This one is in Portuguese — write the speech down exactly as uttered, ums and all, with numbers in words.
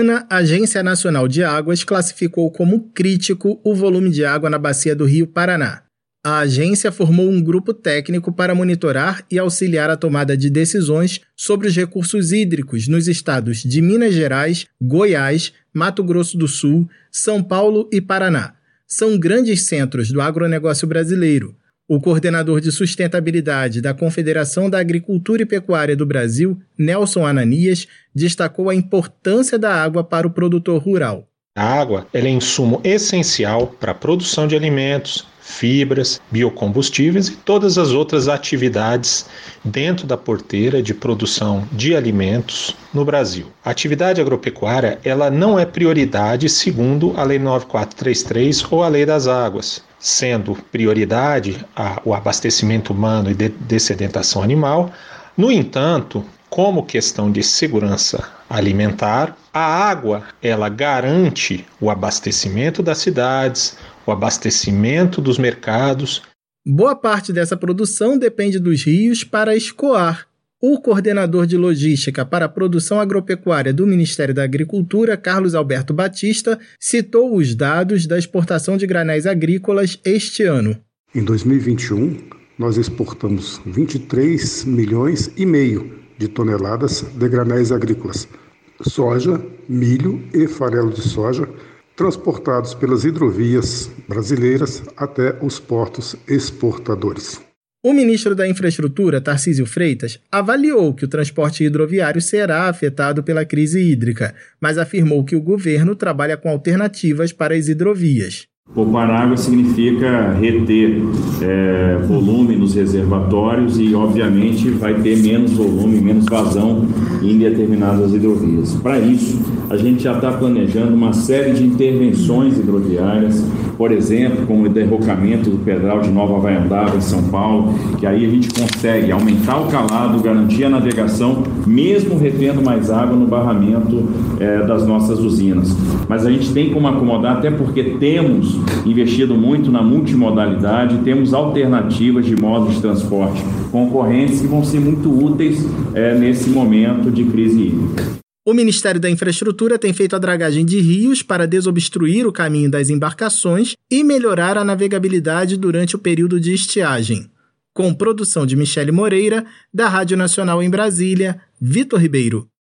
ANA, Agência Nacional de Águas, classificou como crítico o volume de água na bacia do Rio Paraná. A agência formou um grupo técnico para monitorar e auxiliar a tomada de decisões sobre os recursos hídricos nos estados de Minas Gerais, Goiás, Mato Grosso do Sul, São Paulo e Paraná. São grandes centros do agronegócio brasileiro. O coordenador de sustentabilidade da Confederação da Agricultura e Pecuária do Brasil, Nelson Ananias, destacou a importância da água para o produtor rural. A água ela é insumo essencial para a produção de alimentos, fibras, biocombustíveis e todas as outras atividades dentro da porteira de produção de alimentos no Brasil. A atividade agropecuária ela não é prioridade segundo a Lei nove mil quatrocentos e trinta e três ou a Lei das Águas, sendo prioridade a, o abastecimento humano e de, dessedentação animal. No entanto, como questão de segurança alimentar, a água ela garante o abastecimento das cidades, o abastecimento dos mercados. Boa parte dessa produção depende dos rios para escoar. O coordenador de logística para a produção agropecuária do Ministério da Agricultura, Carlos Alberto Batista, citou os dados da exportação de granéis agrícolas este ano. Em dois mil e vinte e um, nós exportamos vinte e três milhões e meio de toneladas de granéis agrícolas, soja, milho e farelo de soja, transportados pelas hidrovias brasileiras até os portos exportadores. O ministro da Infraestrutura, Tarcísio Freitas, avaliou que o transporte hidroviário será afetado pela crise hídrica, mas afirmou que o governo trabalha com alternativas para as hidrovias. Poupar água significa reter é, volume nos reservatórios e, obviamente, vai ter menos volume, menos vazão em determinadas hidrovias. Para isso, a gente já está planejando uma série de intervenções hidroviárias, por exemplo, como o derrocamento do Pedral de Nova Vaiandava, em São Paulo, que aí a gente consegue aumentar o calado, garantir a navegação, mesmo retendo mais água no barramento é, das nossas usinas. Mas a gente tem como acomodar, até porque temos investido muito na multimodalidade, temos alternativas de modos de transporte concorrentes que vão ser muito úteis é, nesse momento de crise hídrica. O Ministério da Infraestrutura tem feito a dragagem de rios para desobstruir o caminho das embarcações e melhorar a navegabilidade durante o período de estiagem. Com produção de Michele Moreira, da Rádio Nacional em Brasília, Vitor Ribeiro.